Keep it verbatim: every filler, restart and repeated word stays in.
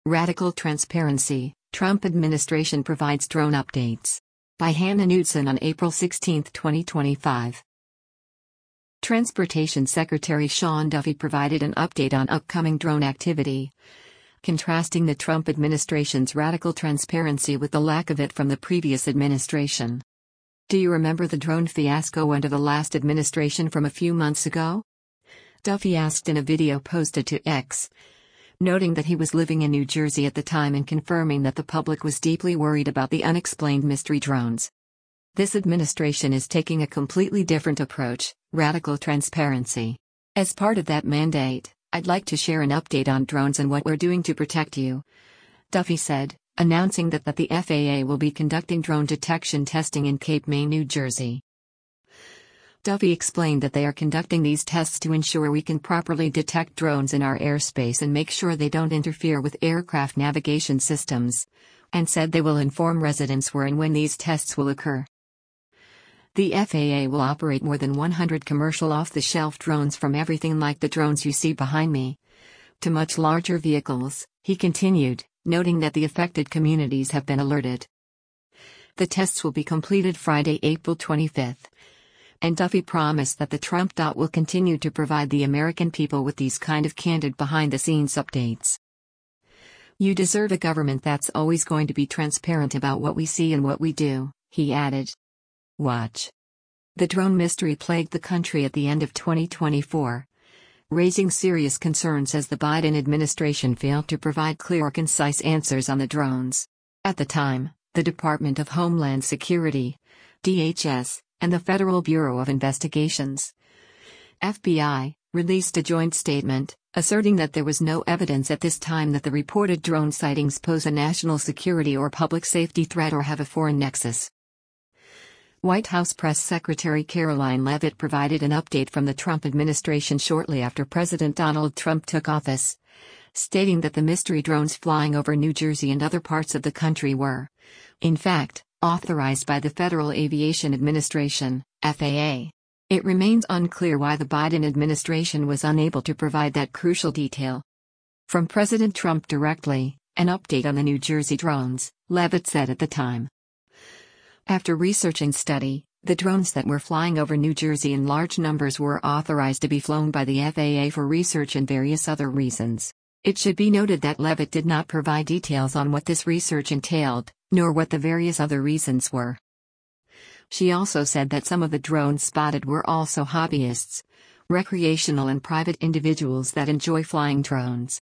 Radical Transparency, Trump Administration Provides Drone Updates. By Hannah Knudsen on April sixteenth, twenty twenty-five. Transportation Secretary Sean Duffy provided an update on upcoming drone activity, contrasting the Trump administration's radical transparency with the lack of it from the previous administration. Do you remember the drone fiasco under the last administration from a few months ago? Duffy asked in a video posted to X, noting that he was living in New Jersey at the time and confirming that the public was deeply worried about the unexplained mystery drones. This administration is taking a completely different approach, radical transparency. As part of that mandate, I'd like to share an update on drones and what we're doing to protect you, Duffy said, announcing that, that the F A A will be conducting drone detection testing in Cape May, New Jersey. Duffy explained that they are conducting these tests to ensure we can properly detect drones in our airspace and make sure they don't interfere with aircraft navigation systems, and said they will inform residents where and when these tests will occur. The F A A will operate more than one hundred commercial off-the-shelf drones, from everything like the drones you see behind me to much larger vehicles, he continued, noting that the affected communities have been alerted. The tests will be completed Friday, April twenty-fifth. And Duffy promised that the Trump dot will continue to provide the American people with these kind of candid behind-the-scenes updates. You deserve a government that's always going to be transparent about what we see and what we do, he added. Watch. The drone mystery plagued the country at the end of twenty twenty-four, raising serious concerns as the Biden administration failed to provide clear or concise answers on the drones. At the time, the Department of Homeland Security, D H S, and the Federal Bureau of Investigations, F B I, released a joint statement, asserting that there was no evidence at this time that the reported drone sightings pose a national security or public safety threat or have a foreign nexus. White House Press Secretary Karoline Leavitt provided an update from the Trump administration shortly after President Donald Trump took office, stating that the mystery drones flying over New Jersey and other parts of the country were, in fact, authorized by the Federal Aviation Administration, F A A. It remains unclear why the Biden administration was unable to provide that crucial detail. From President Trump directly, an update on the New Jersey drones, Leavitt said at the time. After research and study, the drones that were flying over New Jersey in large numbers were authorized to be flown by the F A A for research and various other reasons. It should be noted that Leavitt did not provide details on what this research entailed, nor what the various other reasons were. She also said that some of the drones spotted were also hobbyists, recreational and private individuals that enjoy flying drones.